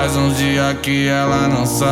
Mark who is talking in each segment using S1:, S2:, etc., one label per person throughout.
S1: Faz uns dias que ela não sai.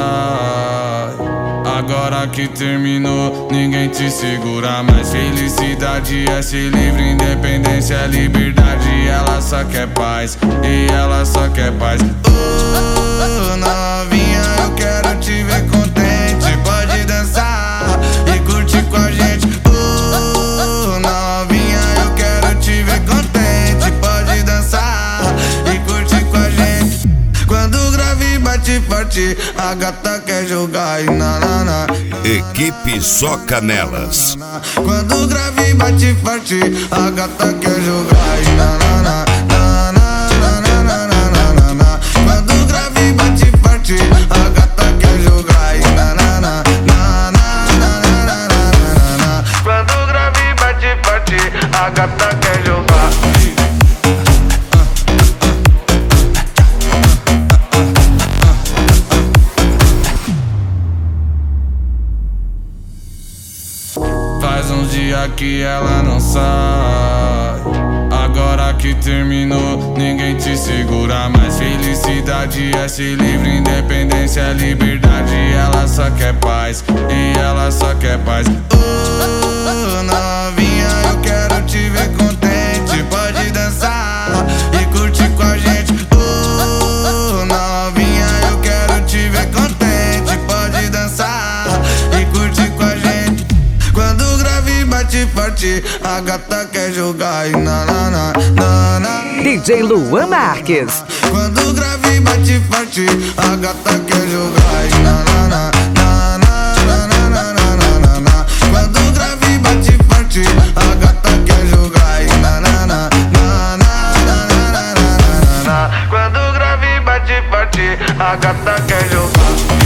S1: Agora que terminou, ninguém te segura mais. Felicidade é ser livre, independência é liberdade. Ela só quer paz, e ela só quer paz. Novinha, eu quero te ver contente. Pode dançar e curtir com a gente. Novinha, eu quero te ver contente. Pode dançar e curtir com a gente. Quando o grave bate forte, a gata quer jogar e na.
S2: Equipe Só Canelas.
S1: Quando o grave bate forte, a gata quer jogar e na. Quando o grave bate forte, a gata quer jogar e na. Quando o grave bate forte, a gata quer jogar. Faz uns dias que ela não sai. Agora que terminou, ninguém te segura mais. Felicidade é ser livre, independência é liberdade. Ela só quer paz, e ela só quer paz. Novinha, eu quero te ver contente. Pode dançar e curtir com a gente. Novinha, eu quero te ver contente. Pode dançar e curtir com a gente. Quando o grave bate forte, a gata quer jogar e na.
S3: DJ Luan Marques.
S1: Quando o grave bate forte, a gata quer jogar e na. Quando o grave bate forte, a gata quer jogar e na. Quando o grave bate forte, a gata quer jogar.